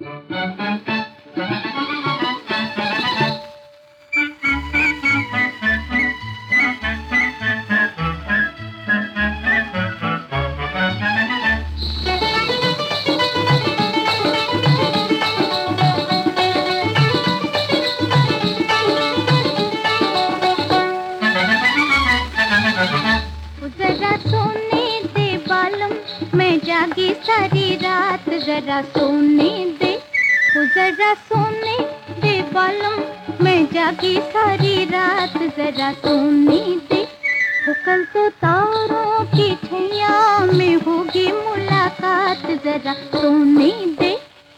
जरा सोने दे बालम, मैं जागी सारी रात, जरा सोने दे। जरा सोने दे बालम, मैं जागी सारी रात, जरा सोने दे। कल तो तारों की छैया में होगी मुलाकात, जरा सोने दे।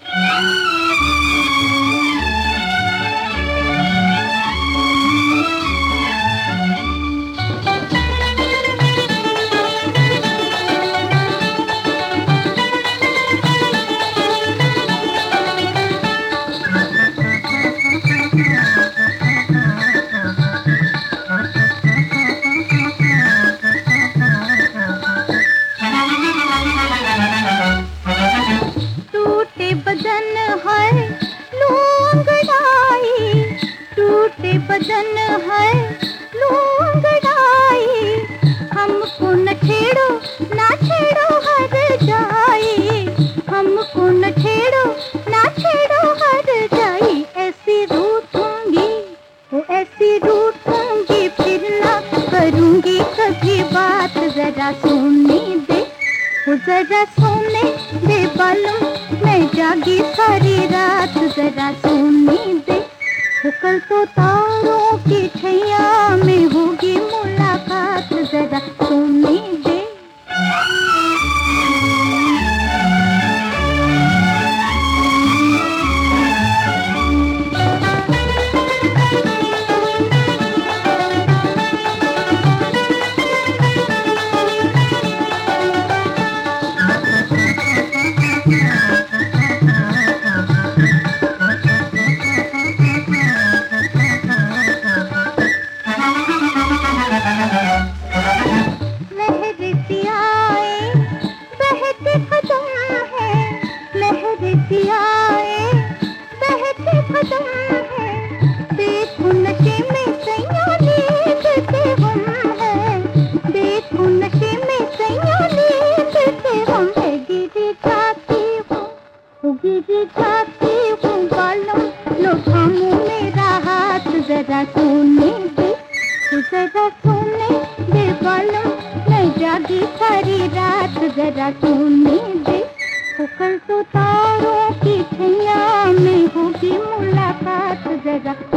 टूटे बदन है लूंगड़ाई, टूटे बदन है लूंगड़ाई। हमको न छेड़ो ना छेड़ो हर जाई, हमको न छेड़ो ना छेड़ो हर जाई। ऐसी रूठूंगी, ऐसी रूठूंगी, फिर ना करूंगी कभी बात, जरा सोने दे। जरा सोने दे बालम, मैं जागी सारी रात, जरा सोने दे। कल तो तारों की छैया में होगी मुलाकात, जरा सोने दे। लहरें पियाए बहते कदम है, लहरें पियाए बहते कदम है। देखो नशे में सैया लेते हम हैं, देखो नशे में सैया लेते हम हैं। गिर जाती हूँ, गिर जाती हूँ बालों, लो थामो मेरा हाथ, जरा सोने दे। जरा सोने दे बालम, मैं जागी सारी रात, जरा सोने दे। कल तो तारों की छैया में होगी मुलाकात, जरा